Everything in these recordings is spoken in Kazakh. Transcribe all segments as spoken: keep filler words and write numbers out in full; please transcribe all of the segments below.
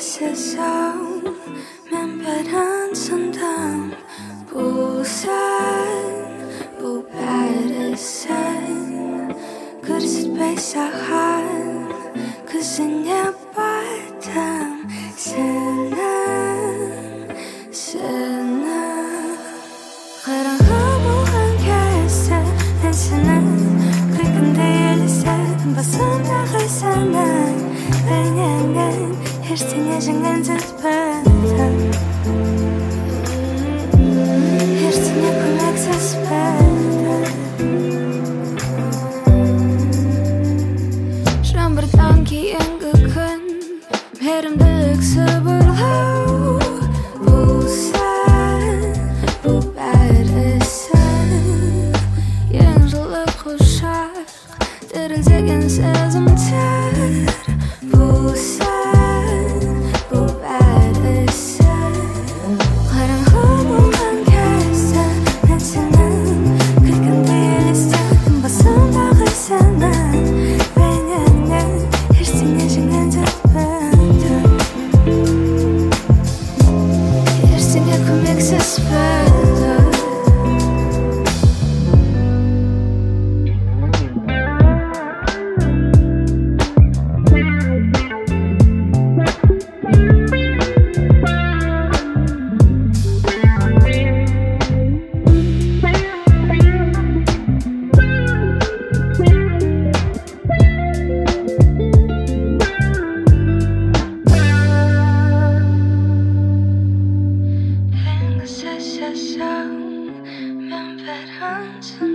세상面白的承担，不散不败的线，可是被伤害，可是你不淡，是难是难，可能很不很开心，但是难，可以跟他一起散，把散的还散难，被念念。Ертеңе жаңа бітті ертеңе көмексіз бітті жаңбырдан кейінгі күн мейірімділік сыбырлау бұл сән бұл бәрі сән ең жылы құшақ дірілдеген сезімдер бұл сән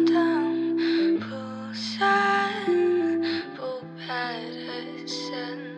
不散不败的线。